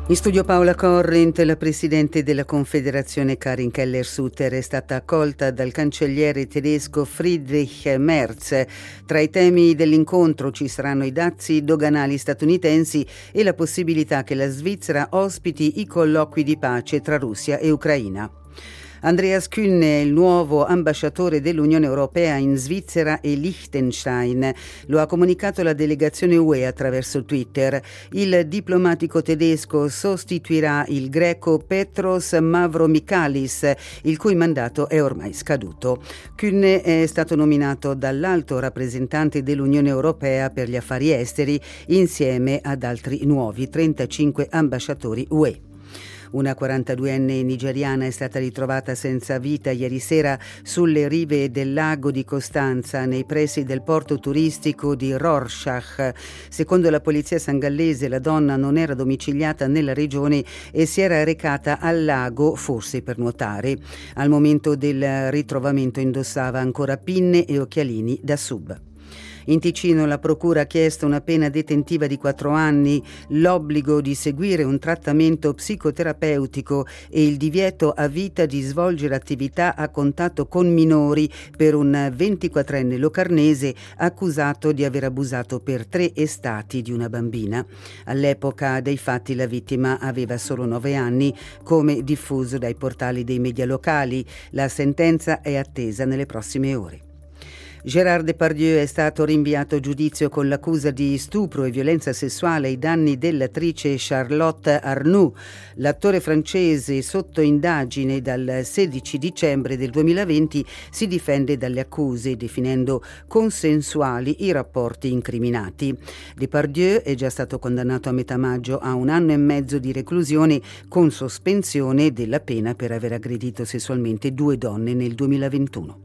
In studio Paola Corrent, la presidente della Confederazione Karin Keller-Sutter è stata accolta dal cancelliere tedesco Friedrich Merz. Tra i temi dell'incontro ci saranno i dazi doganali statunitensi e la possibilità che la Svizzera ospiti i colloqui di pace tra Russia e Ucraina. Andreas Kühne, il nuovo ambasciatore dell'Unione Europea in Svizzera e Liechtenstein. Lo ha comunicato la delegazione UE attraverso Twitter. Il diplomatico tedesco sostituirà il greco Petros Mavromichalis, il cui mandato è ormai scaduto. Kühne è stato nominato dall'alto rappresentante dell'Unione Europea per gli affari esteri insieme ad altri nuovi 35 ambasciatori UE. Una 42enne nigeriana è stata ritrovata senza vita ieri sera sulle rive del lago di Costanza, nei pressi del porto turistico di Rorschach. Secondo la polizia sangallese, la donna non era domiciliata nella regione e si era recata al lago, forse per nuotare. Al momento del ritrovamento indossava ancora pinne e occhialini da sub. In Ticino la procura ha chiesto una pena detentiva di 4 anni, l'obbligo di seguire un trattamento psicoterapeutico e il divieto a vita di svolgere attività a contatto con minori per un 24enne locarnese accusato di aver abusato per 3 estati di una bambina. All'epoca dei fatti la vittima aveva solo 9 anni, come diffuso dai portali dei media locali. La sentenza è attesa nelle prossime ore. Gérard Depardieu è stato rinviato a giudizio con l'accusa di stupro e violenza sessuale ai danni dell'attrice Charlotte Arnoux. L'attore francese, sotto indagine dal 16 dicembre del 2020, si difende dalle accuse, definendo consensuali i rapporti incriminati. Depardieu è già stato condannato a metà maggio a 1 anno e mezzo di reclusione con sospensione della pena per aver aggredito sessualmente 2 donne nel 2021.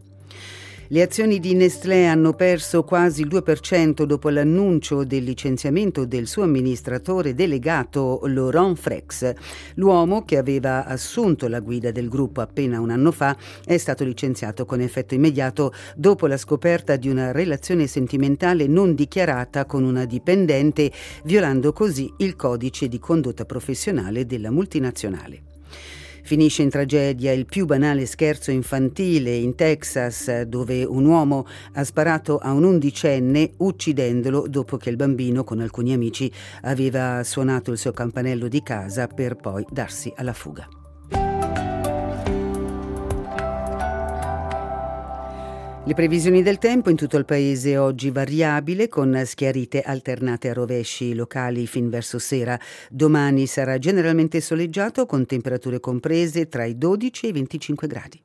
Le azioni di Nestlé hanno perso quasi il 2% dopo l'annuncio del licenziamento del suo amministratore delegato Laurent Frex. L'uomo, che aveva assunto la guida del gruppo appena 1 anno fa, è stato licenziato con effetto immediato dopo la scoperta di una relazione sentimentale non dichiarata con una dipendente, violando così il codice di condotta professionale della multinazionale. Finisce in tragedia il più banale scherzo infantile in Texas, dove un uomo ha sparato a un 11enne uccidendolo dopo che il bambino con alcuni amici aveva suonato il suo campanello di casa per poi darsi alla fuga. Le previsioni del tempo in tutto il paese oggi variabile, con schiarite alternate a rovesci locali fin verso sera. Domani sarà generalmente soleggiato con temperature comprese tra i 12 e i 25 gradi.